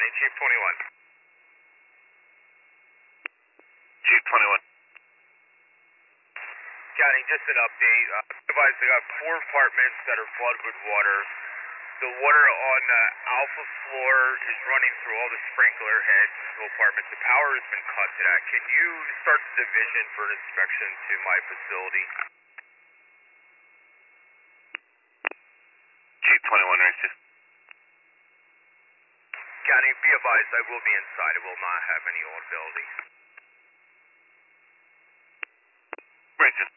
County, Chief 21. Chief 21. County, just an update. Advise I got 4 apartments that are flooded with water. The water on the alpha floor is running through all the sprinkler heads to apartments. The power has been cut to that. Can you start the division for an inspection to my facility? Chief 21, right, sir. County, be advised I will be inside. I will not have any audibility. Right, sir.